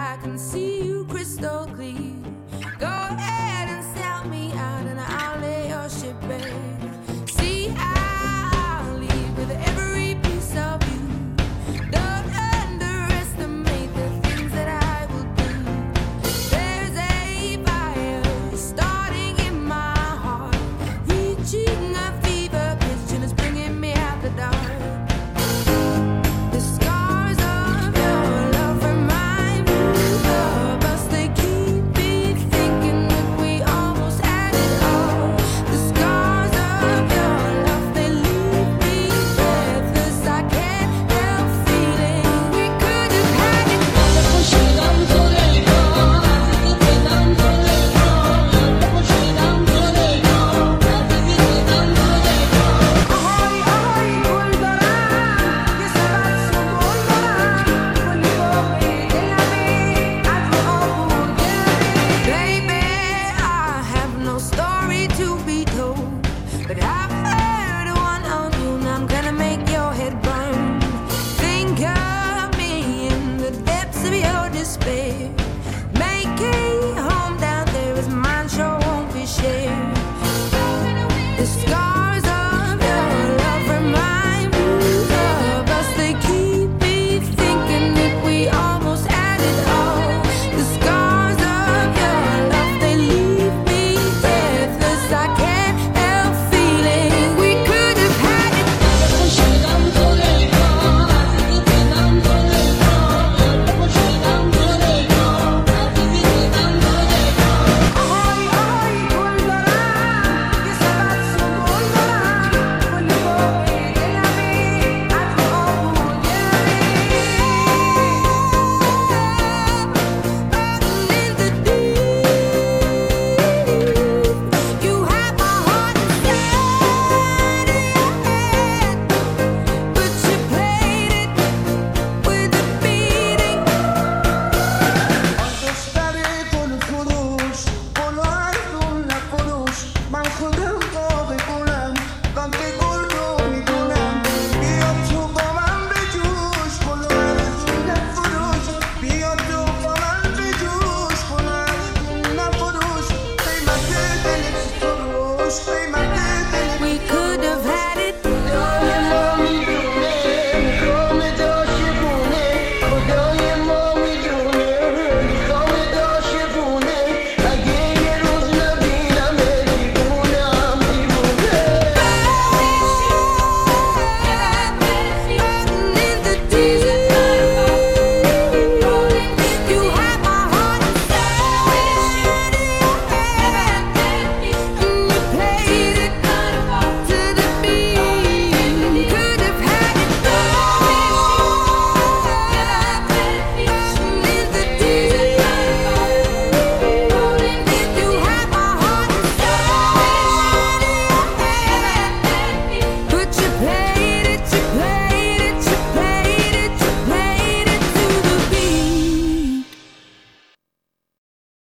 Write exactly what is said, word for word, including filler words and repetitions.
I can see you crystal clear. Go ahead and sell me out and I'll lay your ship bare. See, I'll leave with every piece of you. Don't underestimate the things that I will do. There's a fire starting in my heart, reaching a fever pitch and it's bringing me out the dark. The scars of your love remind me of us. They keep me thinking that we almost had it all. The scars of your love, they leave me breathless. I can't help feeling we could have had it all. Baby, I have no story to be told, but I've heard one on you and I'm gonna make your head burn. Think of me in the depths of your despair.